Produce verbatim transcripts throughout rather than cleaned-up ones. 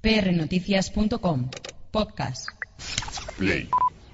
p r noticias punto com Podcast. Play.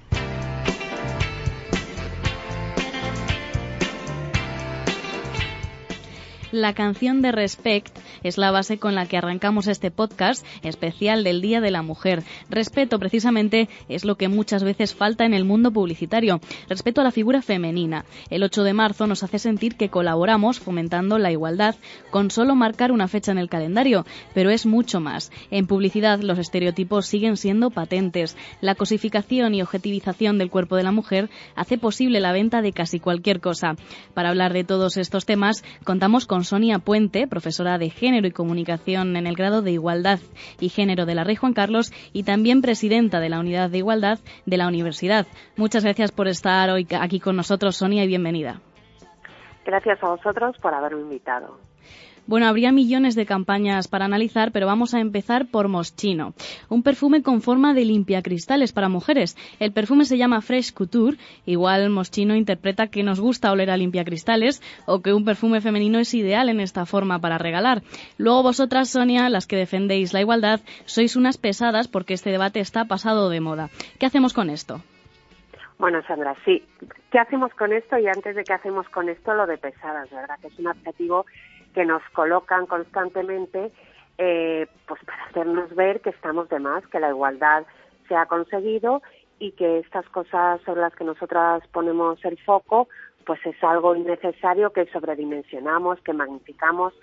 La canción de Respect es la base con la que arrancamos este podcast especial del Día de la Mujer. Respeto, precisamente, es lo que muchas veces falta en el mundo publicitario. Respeto a la figura femenina. El ocho de marzo nos hace sentir que colaboramos fomentando la igualdad con solo marcar una fecha en el calendario, pero es mucho más. En publicidad los estereotipos siguen siendo patentes. La cosificación y objetivización del cuerpo de la mujer hace posible la venta de casi cualquier cosa. Para hablar de todos estos temas, contamos con Sonia Puente, profesora de Género y Comunicación en el grado de Igualdad y Género de la Rey Juan Carlos y también presidenta de la Unidad de Igualdad de la Universidad. Muchas gracias por estar hoy aquí con nosotros, Sonia, y bienvenida. Gracias a vosotros por haberme invitado. Bueno, habría millones de campañas para analizar, pero vamos a empezar por Moschino, un perfume con forma de limpiacristales para mujeres. El perfume se llama Fresh Couture. Igual Moschino interpreta que nos gusta oler a limpiacristales o que un perfume femenino es ideal en esta forma para regalar. Luego vosotras, Sonia, las que defendéis la igualdad, sois unas pesadas porque este debate está pasado de moda. ¿Qué hacemos con esto? Bueno, Sandra, sí. ¿Qué hacemos con esto? Y antes de qué hacemos con esto, lo de pesadas, ¿verdad? Que es un adjetivo que nos colocan constantemente eh, pues para hacernos ver que estamos de más, que la igualdad se ha conseguido y que estas cosas sobre las que nosotras ponemos el foco pues es algo innecesario que sobredimensionamos, que magnificamos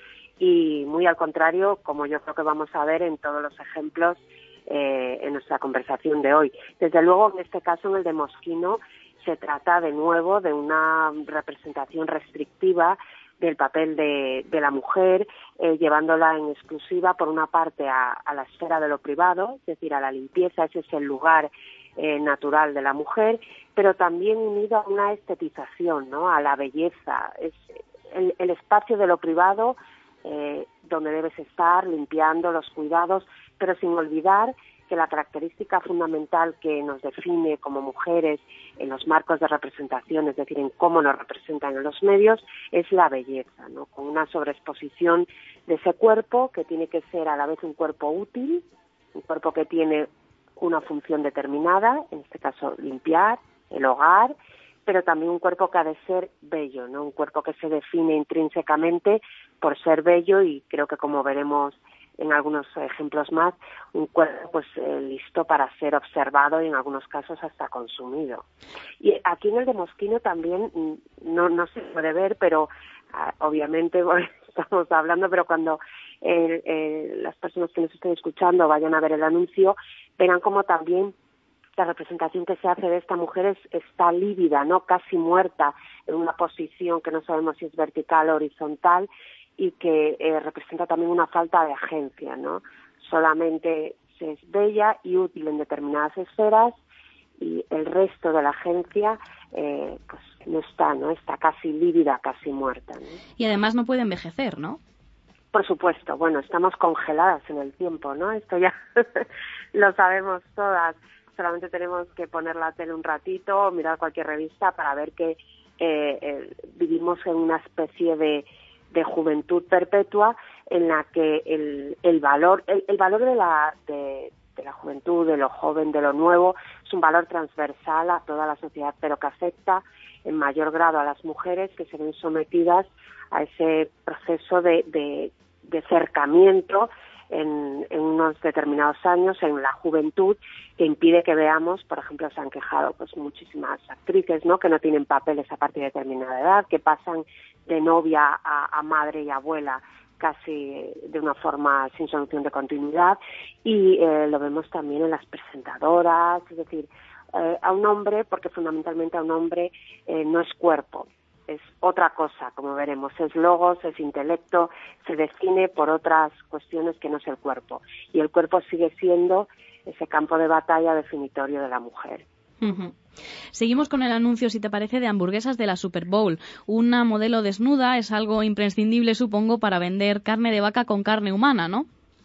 y muy al contrario, como yo creo que vamos a ver en todos los ejemplos eh, en nuestra conversación de hoy. Desde luego, en este caso, en el de Moschino, se trata de nuevo de una representación restrictiva del papel de, de la mujer, eh, llevándola en exclusiva, por una parte, a, a la esfera de lo privado, es decir, a la limpieza, ese es el lugar eh, natural de la mujer, pero también unido a una estetización, ¿no?, a la belleza. Es el, el espacio de lo privado eh, donde debes estar, limpiando, los cuidados, pero sin olvidar que la característica fundamental que nos define como mujeres en los marcos de representación, es decir, en cómo nos representan en los medios, es la belleza, ¿no?, con una sobreexposición de ese cuerpo que tiene que ser a la vez un cuerpo útil, un cuerpo que tiene una función determinada, en este caso limpiar, el hogar, pero también un cuerpo que ha de ser bello, ¿no?, un cuerpo que se define intrínsecamente por ser bello y creo que, como veremos en algunos ejemplos más, un cuerpo pues eh, listo para ser observado y en algunos casos hasta consumido. Y aquí en el de Moschino también, no, no se puede ver, pero ah, obviamente bueno, estamos hablando, pero cuando eh, eh, las personas que nos estén escuchando vayan a ver el anuncio, verán como también la representación que se hace de esta mujer es, está lívida, ¿no?, casi muerta, en una posición que no sabemos si es vertical o horizontal, y que eh, representa también una falta de agencia, ¿no? Solamente se es bella y útil en determinadas esferas y el resto de la agencia eh, pues no está, ¿no? Está casi lívida, casi muerta, ¿no? Y además no puede envejecer, ¿no? Por supuesto, bueno, estamos congeladas en el tiempo, ¿no? Esto ya lo sabemos todas. Solamente tenemos que poner la tele un ratito, mirar cualquier revista para ver que eh, eh, vivimos en una especie de de juventud perpetua en la que el, el valor el, el valor de la de, de la juventud, de lo joven, de lo nuevo, es un valor transversal a toda la sociedad, pero que afecta en mayor grado a las mujeres que se ven sometidas a ese proceso de, de, de cercamiento en, en unos determinados años, en la juventud, que impide que veamos, por ejemplo, se han quejado pues muchísimas actrices, ¿no?, que no tienen papeles a partir de determinada edad, que pasan de novia a, a madre y abuela casi de una forma sin solución de continuidad, y eh, lo vemos también en las presentadoras, es decir, eh, a un hombre, porque fundamentalmente a un hombre eh, no es cuerpo, es otra cosa, como veremos, es logos, es intelecto, se define por otras cuestiones que no es el cuerpo, y el cuerpo sigue siendo ese campo de batalla definitorio de la mujer. Uh-huh. Seguimos con el anuncio, si te parece, de hamburguesas de la Super Bowl. Una modelo desnuda es algo imprescindible, supongo, para vender carne de vaca con carne humana, ¿no?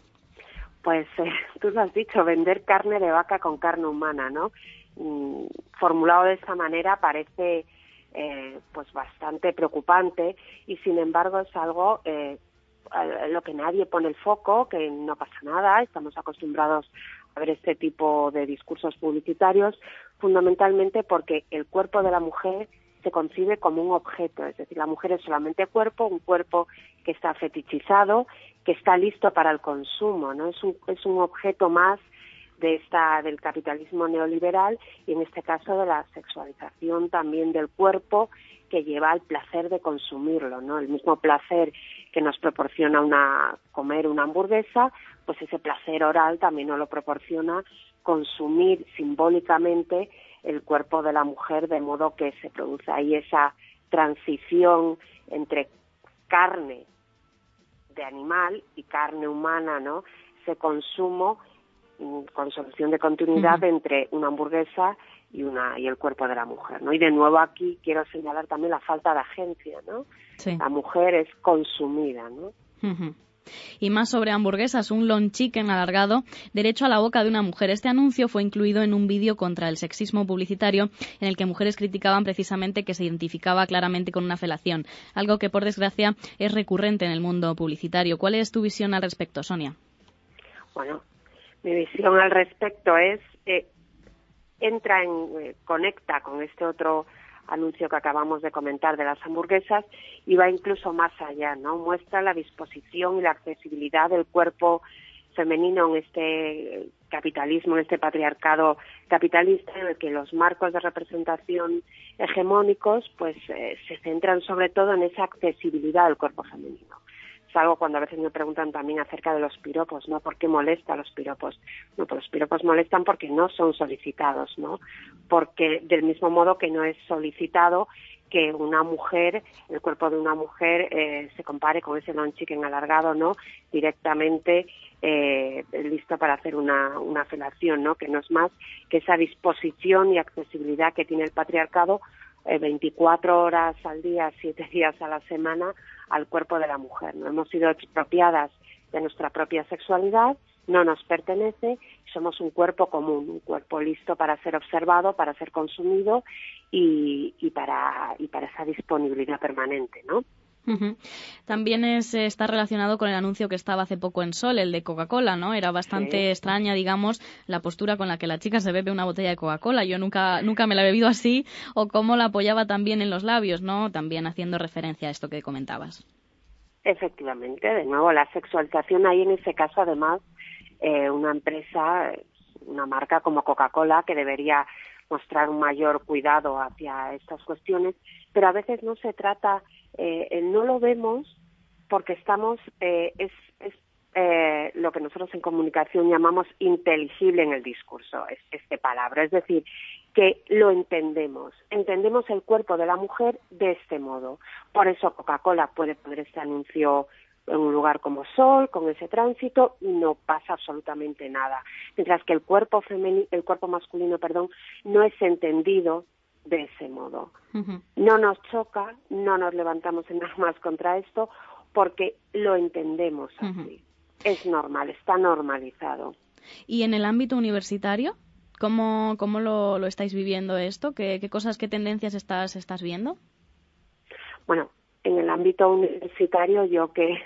Pues eh, tú lo has dicho, vender carne de vaca con carne humana, ¿no? Mm, formulado de esa manera parece eh, pues bastante preocupante y sin embargo es algo eh, lo que nadie pone el foco, que no pasa nada, estamos acostumbrados a ver este tipo de discursos publicitarios, fundamentalmente porque el cuerpo de la mujer se concibe como un objeto, es decir, la mujer es solamente cuerpo, un cuerpo que está fetichizado, que está listo para el consumo, ¿no? Es un, es un objeto más de esta del capitalismo neoliberal y en este caso de la sexualización también del cuerpo que lleva al placer de consumirlo, ¿no? El mismo placer que nos proporciona una comer una hamburguesa, pues ese placer oral también nos lo proporciona consumir simbólicamente el cuerpo de la mujer, de modo que se produce ahí esa transición entre carne de animal y carne humana, ¿no? Ese consumo con solución de continuidad uh-huh. entre una hamburguesa y una y el cuerpo de la mujer, ¿no? Y de nuevo aquí quiero señalar también la falta de agencia, ¿no? Sí. La mujer es consumida, ¿no? Uh-huh. Y más sobre hamburguesas, un long chicken alargado derecho a la boca de una mujer. Este anuncio fue incluido en un vídeo contra el sexismo publicitario en el que mujeres criticaban precisamente que se identificaba claramente con una felación, algo que por desgracia es recurrente en el mundo publicitario. ¿Cuál es tu visión al respecto, Sonia? Bueno, mi visión al respecto es eh, entra en eh, conecta con este otro anuncio que acabamos de comentar de las hamburguesas y va incluso más allá, ¿no? Muestra la disposición y la accesibilidad del cuerpo femenino en este capitalismo, en este patriarcado capitalista en el que los marcos de representación hegemónicos pues eh, se centran sobre todo en esa accesibilidad del cuerpo femenino. Es algo cuando a veces me preguntan también acerca de los piropos, ¿no? ¿Por qué molesta los piropos? No, pues los piropos molestan porque no son solicitados, ¿no? Porque del mismo modo que no es solicitado que una mujer, el cuerpo de una mujer eh, se compare con ese long chicken alargado, ¿no? Directamente eh, listo para hacer una, una felación, ¿no? Que no es más que esa disposición y accesibilidad que tiene el patriarcado eh, veinticuatro horas al día, siete días a la semana al cuerpo de la mujer, ¿no? Hemos sido expropiadas de nuestra propia sexualidad, no nos pertenece, somos un cuerpo común, un cuerpo listo para ser observado, para ser consumido y, y para y para esa disponibilidad permanente, ¿no? Uh-huh. También es, está relacionado con el anuncio que estaba hace poco en Sol, el de Coca-Cola, ¿no? Era bastante sí. extraña, digamos, la postura con la que la chica se bebe una botella de Coca-Cola. Yo nunca nunca me la he bebido así, o cómo la apoyaba también en los labios, ¿no? También haciendo referencia a esto que comentabas. Efectivamente, de nuevo, la sexualización ahí en ese caso, además, eh, una empresa, una marca como Coca-Cola, que debería mostrar un mayor cuidado hacia estas cuestiones, pero a veces no se trata, eh, no lo vemos porque estamos, eh, es, es eh, lo que nosotros en comunicación llamamos inteligible en el discurso, es, este palabra, es decir, que lo entendemos, entendemos el cuerpo de la mujer de este modo. Por eso Coca-Cola puede poner este anuncio en un lugar como Sol, con ese tránsito, y no pasa absolutamente nada. Mientras que el cuerpo femenino, el cuerpo masculino, perdón, no es entendido de ese modo. Uh-huh. No nos choca, no nos levantamos en armas contra esto, porque lo entendemos así. Uh-huh. Es normal, está normalizado. ¿Y en el ámbito universitario? ¿Cómo, cómo lo, lo estáis viviendo esto? ¿Qué, qué cosas, qué tendencias estás, estás viendo? Bueno, en el ámbito universitario yo que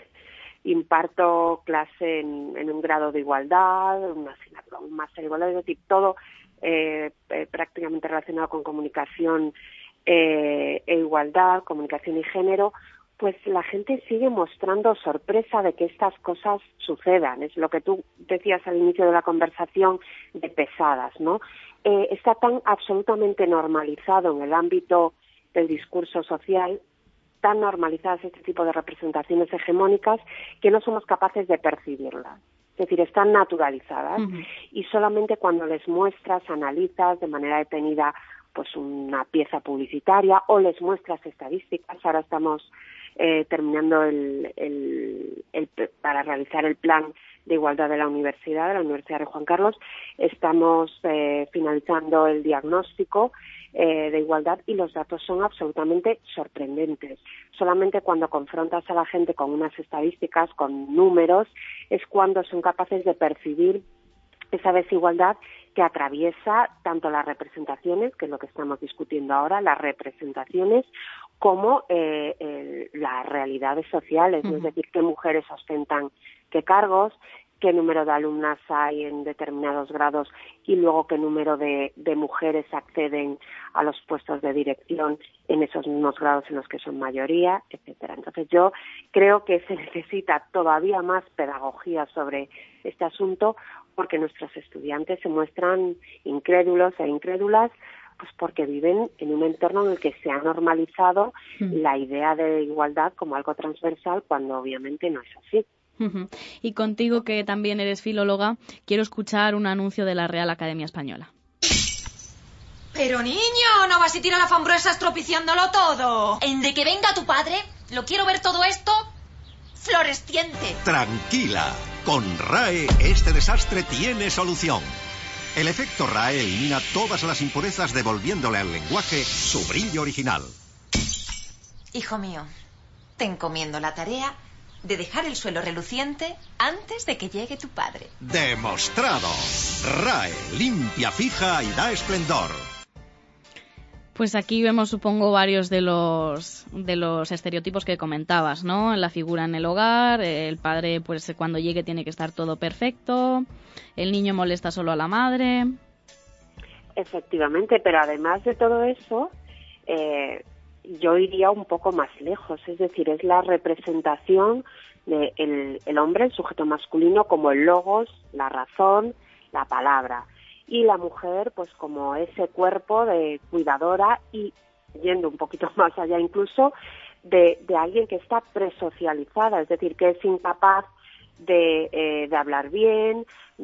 imparto clase en, en un grado de igualdad, una asignatura, un máster de igualdad, es decir, todo eh, eh, prácticamente relacionado con comunicación eh, e igualdad, comunicación y género, pues la gente sigue mostrando sorpresa de que estas cosas sucedan. Es lo que tú decías al inicio de la conversación de pesadas, ¿no? Eh, está tan absolutamente normalizado en el ámbito del discurso social, tan normalizadas este tipo de representaciones hegemónicas, que no somos capaces de percibirlas. Es decir, están naturalizadas uh-huh. y solamente cuando les muestras, analizas de manera detenida pues una pieza publicitaria o les muestras estadísticas. Ahora estamos eh, terminando el, el, el, para realizar el plan de igualdad de la universidad, de la Universidad de Juan Carlos. Estamos eh, finalizando el diagnóstico eh, de igualdad y los datos son absolutamente sorprendentes. Solamente cuando confrontas a la gente con unas estadísticas, con números, es cuando son capaces de percibir esa desigualdad que atraviesa tanto las representaciones, que es lo que estamos discutiendo ahora, las representaciones, como eh, el, las realidades sociales, uh-huh. Es decir, qué mujeres ostentan qué cargos, qué número de alumnas hay en determinados grados y luego qué número de, de mujeres acceden a los puestos de dirección en esos mismos grados en los que son mayoría, etcétera. Entonces yo creo que se necesita todavía más pedagogía sobre este asunto porque nuestros estudiantes se muestran incrédulos e incrédulas pues porque viven en un entorno en el que se ha normalizado mm. la idea de igualdad como algo transversal cuando obviamente no es así. Uh-huh. Y contigo, que también eres filóloga, quiero escuchar un anuncio de la Real Academia Española. Pero niño, no vas a tirar la fambruesa estropiciándolo todo. En de que venga tu padre, lo quiero ver todo esto floresciente. Tranquila, con R A E este desastre tiene solución. El efecto R A E elimina todas las impurezas devolviéndole al lenguaje su brillo original. Hijo mío, te encomiendo la tarea de dejar el suelo reluciente antes de que llegue tu padre. ¡Demostrado! R A E, limpia, fija y da esplendor. Pues aquí vemos, supongo, varios de los de los estereotipos que comentabas, ¿no? La figura en el hogar, el padre, pues cuando llegue tiene que estar todo perfecto, el niño molesta solo a la madre. Efectivamente, pero además de todo eso, eh, yo iría un poco más lejos, es decir, es la representación de el, el hombre, el sujeto masculino, como el logos, la razón, la palabra. Y la mujer, pues como ese cuerpo de cuidadora y, yendo un poquito más allá incluso, de, de alguien que está presocializada, es decir, que es incapaz de, eh, de hablar bien,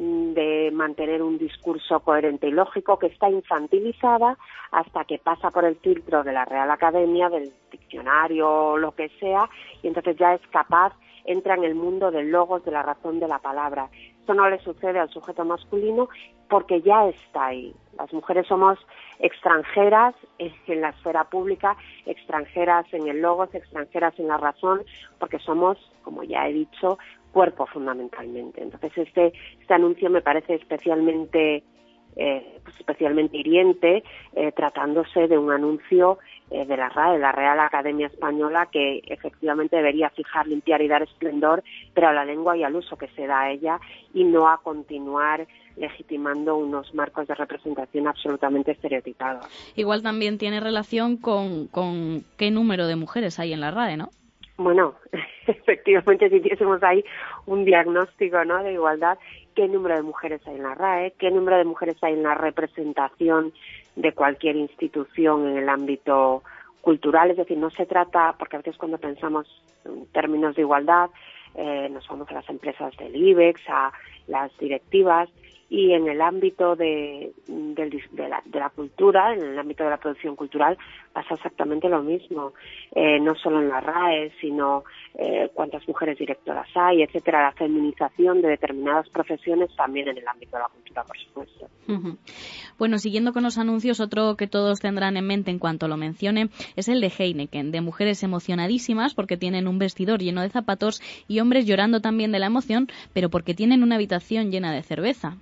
de mantener un discurso coherente y lógico, que está infantilizada hasta que pasa por el filtro de la Real Academia, del diccionario o lo que sea, y entonces ya es capaz, entra en el mundo del logos, de la razón, de la palabra. Esto no le sucede al sujeto masculino porque ya está ahí. Las mujeres somos extranjeras en la esfera pública, extranjeras en el logos, extranjeras en la razón, porque somos, como ya he dicho, cuerpo fundamentalmente. Entonces este, este anuncio me parece especialmente, eh, pues especialmente hiriente, eh, tratándose de un anuncio eh, de la R A E, la Real Academia Española, que efectivamente debería fijar, limpiar y dar esplendor, pero a la lengua y al uso que se da a ella, y no a continuar legitimando unos marcos de representación absolutamente estereotipados. Igual también tiene relación con, con qué número de mujeres hay en la R A E, ¿no? Bueno, efectivamente, si hiciésemos ahí un diagnóstico, ¿no?, de igualdad, ¿qué número de mujeres hay en la R A E? ¿Qué número de mujeres hay en la representación de cualquier institución en el ámbito cultural? Es decir, no se trata, porque a veces cuando pensamos en términos de igualdad, eh, nos vamos a las empresas del IBEX, a las directivas, y en el ámbito de, de, de, la, de la cultura, en el ámbito de la producción cultural, pasa exactamente lo mismo. Eh, no solo en la R A E, sino eh, cuántas mujeres directoras hay, etcétera. La feminización de determinadas profesiones también en el ámbito de la cultura, por supuesto. Uh-huh. Bueno, siguiendo con los anuncios, otro que todos tendrán en mente en cuanto lo mencione es el de Heineken, de mujeres emocionadísimas porque tienen un vestidor lleno de zapatos y hombres llorando también de la emoción, pero porque tienen una habitación llena de cerveza.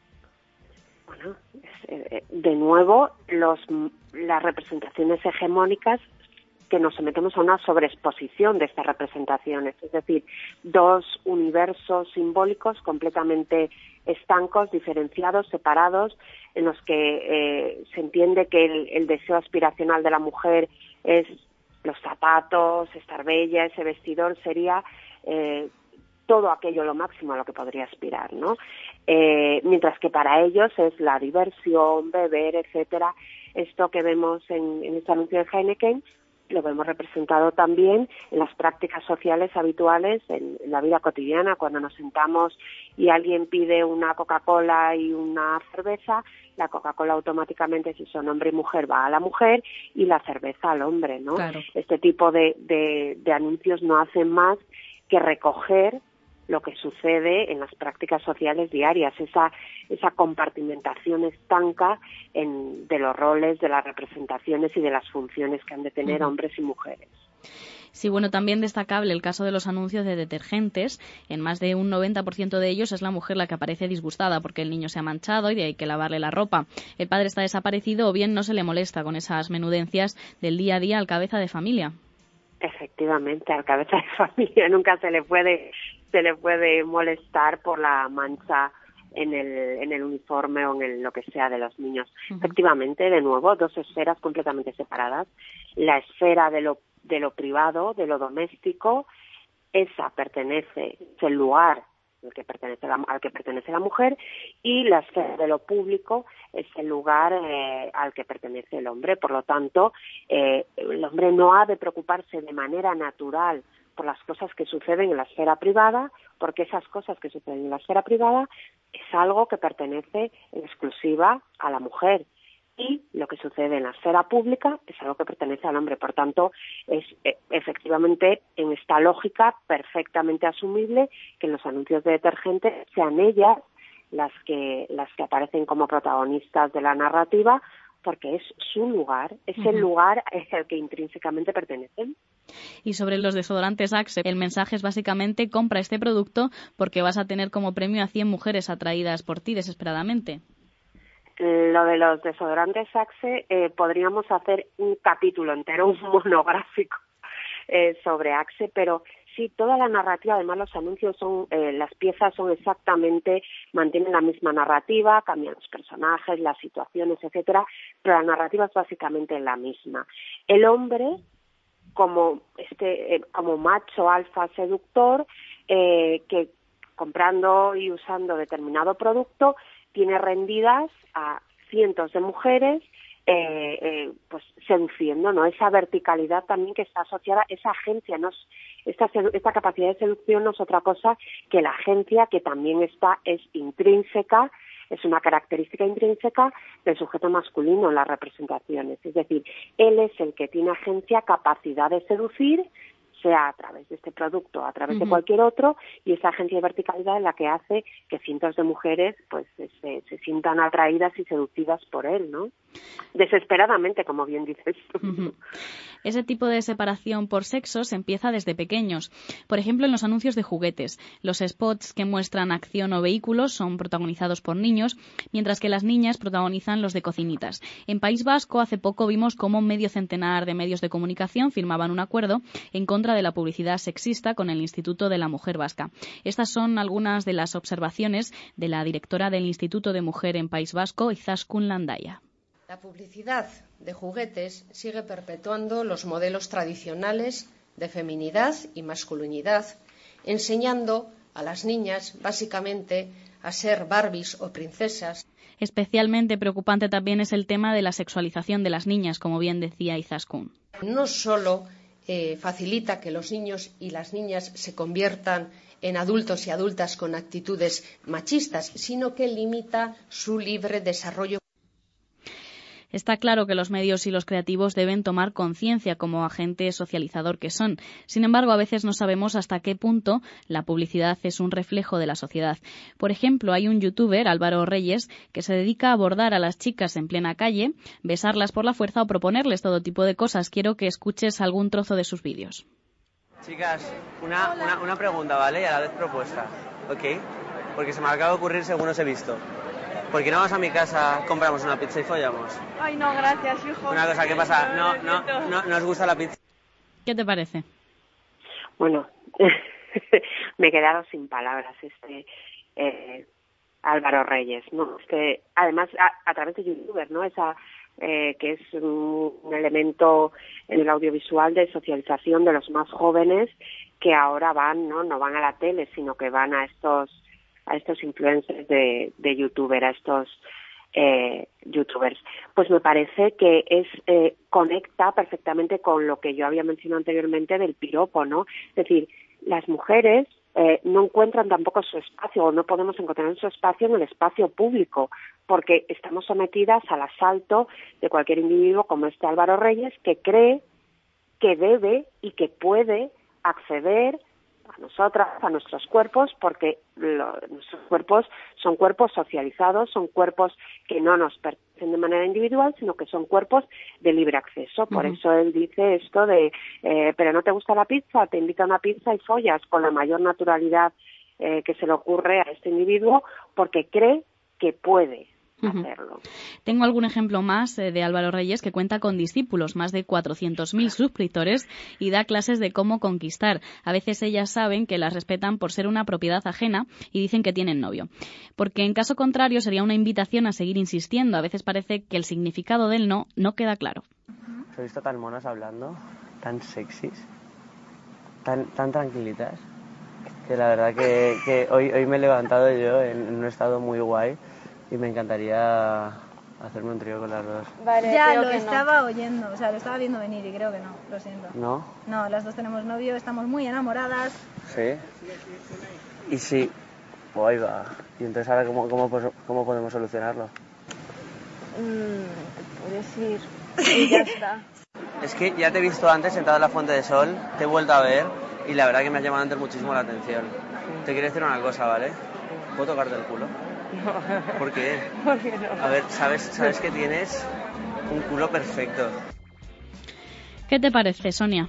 Bueno, de nuevo, los, las representaciones hegemónicas, que nos sometemos a una sobreexposición de estas representaciones, es decir, dos universos simbólicos completamente estancos, diferenciados, separados, en los que eh, se entiende que el, el deseo aspiracional de la mujer es los zapatos, estar bella, ese vestidor sería eh, todo aquello lo máximo a lo que podría aspirar, ¿no? Eh, mientras que para ellos es la diversión, beber, etcétera. Esto que vemos en, en este anuncio de Heineken lo vemos representado también en las prácticas sociales habituales en, en la vida cotidiana, cuando nos sentamos y alguien pide una Coca-Cola y una cerveza, la Coca-Cola automáticamente, si son hombre y mujer, va a la mujer y la cerveza al hombre, ¿no? Claro. Este tipo de, de, de anuncios no hacen más que recoger lo que sucede en las prácticas sociales diarias, esa esa compartimentación estanca en, de los roles, de las representaciones y de las funciones que han de tener uh-huh. hombres y mujeres. Sí, bueno, también destacable el caso de los anuncios de detergentes. En más de un noventa por ciento de ellos es la mujer la que aparece disgustada porque el niño se ha manchado y hay que lavarle la ropa. El padre está desaparecido o bien no se le molesta con esas menudencias del día a día al cabeza de familia. Efectivamente, al cabeza de familia nunca se le puede se le puede molestar por la mancha en el en el uniforme o en el, lo que sea de los niños. Uh-huh. Efectivamente, de nuevo, dos esferas completamente separadas. La esfera de lo de lo privado, de lo doméstico, esa pertenece, es el lugar al que pertenece la, al que pertenece la mujer, y la esfera de lo público es el lugar eh, al que pertenece el hombre. Por lo tanto, eh, el hombre no ha de preocuparse de manera natural por las cosas que suceden en la esfera privada, porque esas cosas que suceden en la esfera privada es algo que pertenece en exclusiva a la mujer. Y lo que sucede en la esfera pública es algo que pertenece al hombre. Por tanto, es eh, efectivamente en esta lógica perfectamente asumible que en los anuncios de detergentes sean ellas las que las que aparecen como protagonistas de la narrativa, porque es su lugar, es uh-huh. el lugar al que intrínsecamente pertenecen. Y sobre los desodorantes Axe, el mensaje es básicamente: compra este producto porque vas a tener como premio a cien mujeres atraídas por ti desesperadamente. Lo de los desodorantes Axe, eh, podríamos hacer un capítulo entero, un monográfico eh, sobre Axe, pero sí, toda la narrativa, además los anuncios son, eh, las piezas son exactamente, mantienen la misma narrativa, cambian los personajes, las situaciones, etcétera, pero la narrativa es básicamente la misma. El hombre, como este, eh, como macho alfa seductor, eh, que comprando y usando determinado producto tiene rendidas a cientos de mujeres, eh, eh, pues seduciendo, ¿no? Esa verticalidad también que está asociada, esa agencia, no es, esta, esta capacidad de seducción no es otra cosa que la agencia, que también está, es intrínseca, es una característica intrínseca del sujeto masculino en las representaciones. Es decir, él es el que tiene agencia, capacidad de seducir, sea a través de este producto, a través uh-huh. de cualquier otro, y esa agencia de verticalidad es la que hace que cientos de mujeres pues se, se sientan atraídas y seducidas por él, ¿no? Desesperadamente, como bien dices. Uh-huh. Ese tipo de separación por sexos empieza desde pequeños. Por ejemplo, en los anuncios de juguetes. Los spots que muestran acción o vehículos son protagonizados por niños, mientras que las niñas protagonizan los de cocinitas. En País Vasco, hace poco vimos cómo medio centenar de medios de comunicación firmaban un acuerdo en contra de la publicidad sexista con el Instituto de la Mujer Vasca. Estas son algunas de las observaciones de la directora del Instituto de Mujer en País Vasco, Izaskun Landaya. La publicidad de juguetes sigue perpetuando los modelos tradicionales de feminidad y masculinidad, enseñando a las niñas básicamente a ser Barbies o princesas. Especialmente preocupante también es el tema de la sexualización de las niñas, como bien decía Izaskun. No solo eh, facilita que los niños y las niñas se conviertan en adultos y adultas con actitudes machistas, sino que limita su libre desarrollo. Está claro que los medios y los creativos deben tomar conciencia como agente socializador que son. Sin embargo, a veces no sabemos hasta qué punto la publicidad es un reflejo de la sociedad. Por ejemplo, hay un youtuber, Álvaro Reyes, que se dedica a abordar a las chicas en plena calle, besarlas por la fuerza o proponerles todo tipo de cosas. Quiero que escuches algún trozo de sus vídeos. Chicas, una, una, una pregunta, ¿vale? Y a la vez propuesta, ¿ok? Porque se me acaba de ocurrir según os he visto. ¿Por qué no vamos a mi casa, compramos una pizza y follamos? Ay, no, gracias, hijo. Una cosa, ¿qué pasa? No, no, no, ¿no os gusta la pizza? ¿Qué te parece? Bueno, me he quedado sin palabras, este eh, Álvaro Reyes, ¿no? Este, además, a, a través de YouTubers, ¿no? Esa eh, que es un, un elemento en el audiovisual de socialización de los más jóvenes que ahora van, ¿no? No van a la tele, sino que van a estos a estos influencers de, de youtuber, a estos eh, youtubers. Pues me parece que es eh, conecta perfectamente con lo que yo había mencionado anteriormente del piropo, ¿no? Es decir, las mujeres eh, no encuentran tampoco su espacio, o no podemos encontrar su espacio en el espacio público, porque estamos sometidas al asalto de cualquier individuo como este Álvaro Reyes, que cree que debe y que puede acceder a nosotras, a nuestros cuerpos, porque lo, nuestros cuerpos son cuerpos socializados, son cuerpos que no nos pertenecen de manera individual, sino que son cuerpos de libre acceso. Por uh-huh. eso él dice esto de, eh, pero no te gusta la pizza, te invita a una pizza y follas con la mayor naturalidad eh, que se le ocurre a este individuo, porque cree que puede hacerlo. Tengo algún ejemplo más eh, de Álvaro Reyes, que cuenta con discípulos, más de cuatrocientos mil suscriptores, y da clases de cómo conquistar. A veces ellas saben que las respetan por ser una propiedad ajena y dicen que tienen novio. Porque en caso contrario sería una invitación a seguir insistiendo. A veces parece que el significado del no no queda claro. Os he visto tan monas hablando, tan sexys, tan, tan tranquilitas, que la verdad que, que hoy, hoy me he levantado yo en, en un estado muy guay. Y me encantaría hacerme un trío con las dos. Vale, ya lo estaba no. oyendo, o sea, lo estaba viendo venir y creo que no, lo siento. ¿No? No, las dos tenemos novio, estamos muy enamoradas. ¿Sí? Y sí, oh, ahí va. ¿Y entonces ahora cómo, cómo, cómo podemos solucionarlo? Mm, puedes ir y ya está. Es que ya te he visto antes sentado en la Fuente de Sol, te he vuelto a ver y la verdad que me ha llamado antes muchísimo la atención. Te quiero decir una cosa, ¿vale? ¿Puedo tocarte el culo? No. ¿Por qué? ¿Por qué no? A ver, ¿sabes, sabes que tienes un culo perfecto? ¿Qué te parece, Sonia?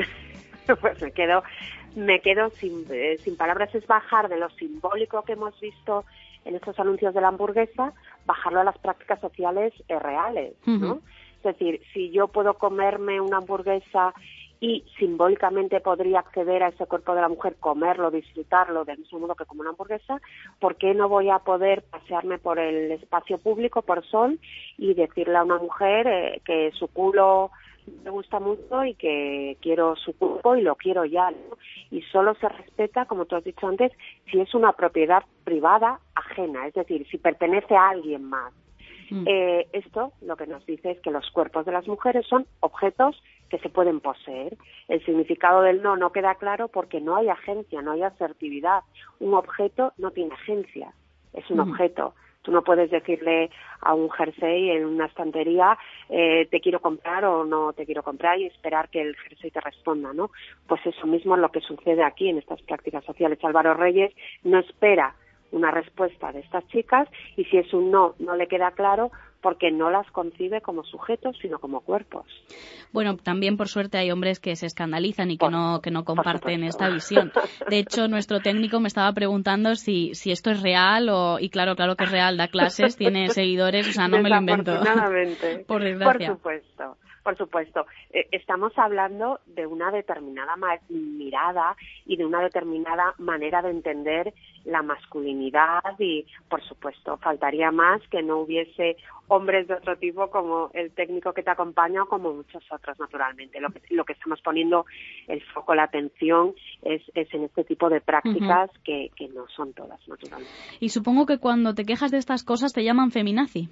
Pues me quedo, me quedo sin, eh, sin palabras. Es bajar de lo simbólico que hemos visto en estos anuncios de la hamburguesa, bajarlo a las prácticas sociales eh, reales, ¿no? Uh-huh. Es decir, si yo puedo comerme una hamburguesa y simbólicamente podría acceder a ese cuerpo de la mujer, comerlo, disfrutarlo del mismo modo que como una hamburguesa, ¿por qué no voy a poder pasearme por el espacio público, por Sol, y decirle a una mujer eh, que su culo me gusta mucho y que quiero su cuerpo y lo quiero ya, ¿no? Y solo se respeta, como tú has dicho antes, si es una propiedad privada ajena, es decir, si pertenece a alguien más. Mm. Eh, esto lo que nos dice es que los cuerpos de las mujeres son objetos que se pueden poseer. El significado del no no queda claro porque no hay agencia, no hay asertividad. Un objeto no tiene agencia, es un mm. objeto. Tú no puedes decirle a un jersey en una estantería eh, te quiero comprar o no te quiero comprar y esperar que el jersey te responda, ¿no? Pues eso mismo es lo que sucede aquí en estas prácticas sociales. Álvaro Reyes no espera una respuesta de estas chicas y si es un no, no le queda claro porque no las concibe como sujetos, sino como cuerpos. Bueno, también por suerte hay hombres que se escandalizan y que por, no que no comparten esta visión. De hecho, nuestro técnico me estaba preguntando si si esto es real o y claro, claro que es real, da clases, tiene seguidores, o sea, no me lo invento. Desafortunadamente. Por desgracia. Por supuesto. Por supuesto, eh, estamos hablando de una determinada ma- mirada y de una determinada manera de entender la masculinidad y, por supuesto, faltaría más que no hubiese hombres de otro tipo como el técnico que te acompaña o como muchos otros, naturalmente. Lo que, lo que estamos poniendo el foco, la atención, es, es en este tipo de prácticas uh-huh. que, que no son todas, naturalmente. Y supongo que cuando te quejas de estas cosas te llaman feminazi.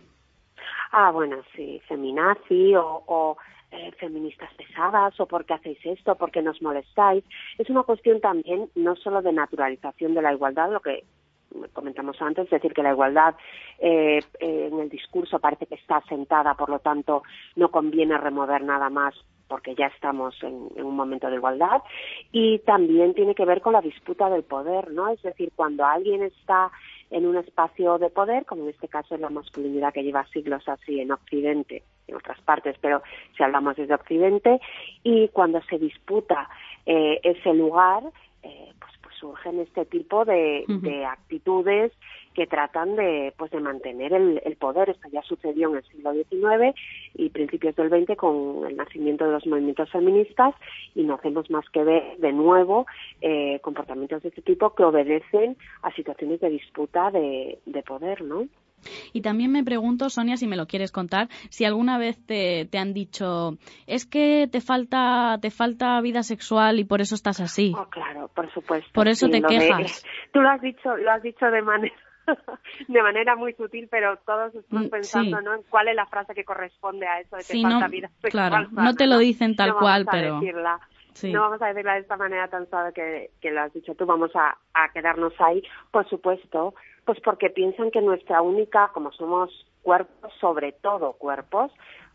Ah, bueno, sí, feminazi o, o eh, feministas pesadas o por qué hacéis esto, por qué nos molestáis. Es una cuestión también no solo de naturalización de la igualdad, lo que comentamos antes, es decir, que la igualdad eh, eh, en el discurso parece que está asentada, por lo tanto no conviene remover nada más porque ya estamos en, en un momento de igualdad, y también tiene que ver con la disputa del poder, ¿no? Es decir, cuando alguien está en un espacio de poder, como en este caso es la masculinidad que lleva siglos así en Occidente, en otras partes, pero si hablamos desde Occidente, y cuando se disputa eh, ese lugar, eh, pues, pues surgen este tipo de, uh-huh. de actitudes que tratan de pues de mantener el, el poder. Esto ya sucedió en el siglo diecinueve y principios del veinte con el nacimiento de los movimientos feministas, y no hacemos más que ver de nuevo eh, comportamientos de este tipo que obedecen a situaciones de disputa de, de poder, ¿no? Y también me pregunto, Sonia, si me lo quieres contar, si alguna vez te, te han dicho, es que te falta te falta vida sexual y por eso estás así. Oh, claro, por supuesto. Por eso sí, te lo quejas. De, tú lo has dicho, lo has dicho de manera de manera muy sutil, pero todos estamos pensando, sí. ¿no?, en cuál es la frase que corresponde a eso de que sí, falta no, vida sexual. Claro, no te lo dicen tal no cual, vamos a pero decirla. Sí. No vamos a decirla de esta manera tan suave que, que lo has dicho tú, vamos a, a quedarnos ahí, por supuesto, pues porque piensan que nuestra única, como somos cuerpos, sobre todo cuerpos,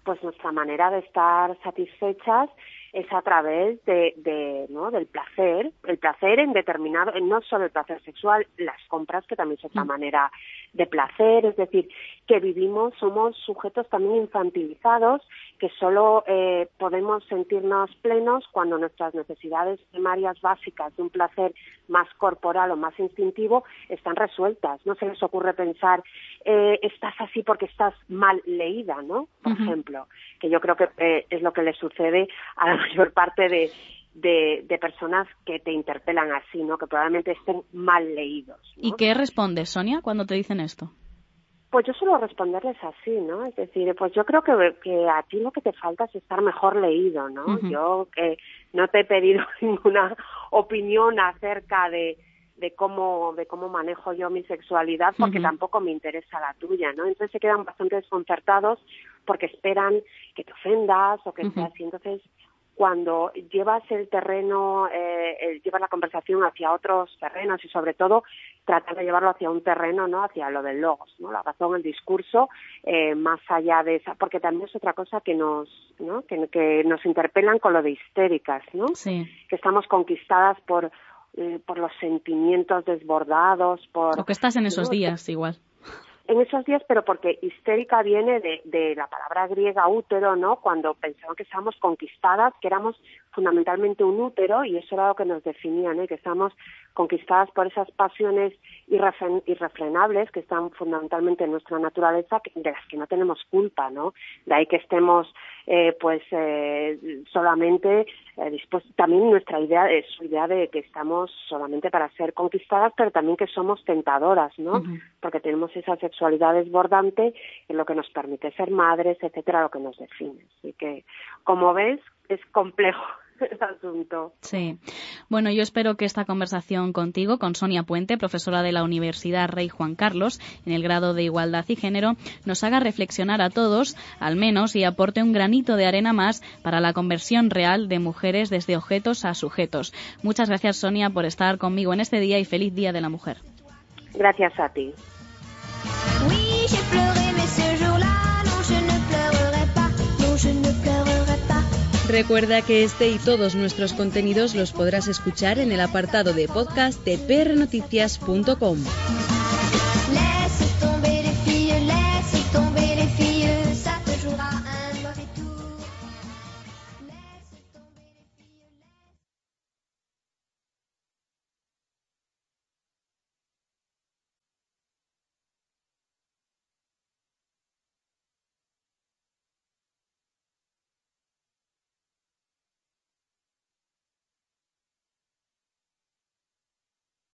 pues nuestra manera de estar satisfechas es a través de, de ¿no? del placer, el placer en determinado, no solo el placer sexual, las compras, que también es otra manera de placer, es decir, que vivimos, somos sujetos también infantilizados, que solo eh, podemos sentirnos plenos cuando nuestras necesidades primarias básicas de un placer más corporal o más instintivo están resueltas. No se les ocurre pensar, eh, estás así porque estás mal leída, ¿no? Por uh-huh. ejemplo, que yo creo que eh, es lo que le sucede a la mayor parte de, de, de personas que te interpelan así, ¿no? Que probablemente estén mal leídos, ¿no? ¿Y qué respondes, Sonia, cuando te dicen esto? Pues yo suelo responderles así, ¿no? Es decir, pues yo creo que, que a ti lo que te falta es estar mejor leído, ¿no? Uh-huh. Yo que no te he pedido ninguna opinión acerca de, de cómo de cómo manejo yo mi sexualidad, porque uh-huh. tampoco me interesa la tuya, ¿no? Entonces se quedan bastante desconcertados porque esperan que te ofendas o que uh-huh. sea así. Entonces, cuando llevas el terreno, eh, llevas la conversación hacia otros terrenos y sobre todo tratar de llevarlo hacia un terreno, ¿no? Hacia lo del logos, ¿no? La razón, el discurso, eh, más allá de esa, porque también es otra cosa que nos, ¿no? Que, que nos interpelan con lo de histéricas, ¿no? Sí. Que estamos conquistadas por eh, por los sentimientos desbordados, por... O que estás en esos ¿no? días, igual. En esos días, pero porque histérica viene de, de la palabra griega útero, ¿no? Cuando pensaban que estábamos conquistadas, que éramos fundamentalmente un útero, y eso era lo que nos definía, ¿no? Que estábamos conquistadas por esas pasiones irrefren- irrefrenables que están fundamentalmente en nuestra naturaleza, que, de las que no tenemos culpa, ¿no? De ahí que estemos, eh, pues, eh, solamente eh, dispuestos. También nuestra idea es su idea de que estamos solamente para ser conquistadas, pero también que somos tentadoras, ¿no? Uh-huh. Porque tenemos esa sexualidad desbordante en lo que nos permite ser madres, etcétera, lo que nos define. Así que, como ves, es complejo el asunto. Sí. Bueno, yo espero que esta conversación contigo, con Sonia Puente, profesora de la Universidad Rey Juan Carlos, en el grado de Igualdad y Género, nos haga reflexionar a todos, al menos, y aporte un granito de arena más para la conversión real de mujeres desde objetos a sujetos. Muchas gracias, Sonia, por estar conmigo en este día y feliz Día de la Mujer. Gracias a ti. Oui, j'ai pleuré, mais ce jour-là, non, je ne pleurerai pas, non, je ne pleurerai pas. Recuerda que este y todos nuestros contenidos los podrás escuchar en el apartado de podcast de p r noticias punto com.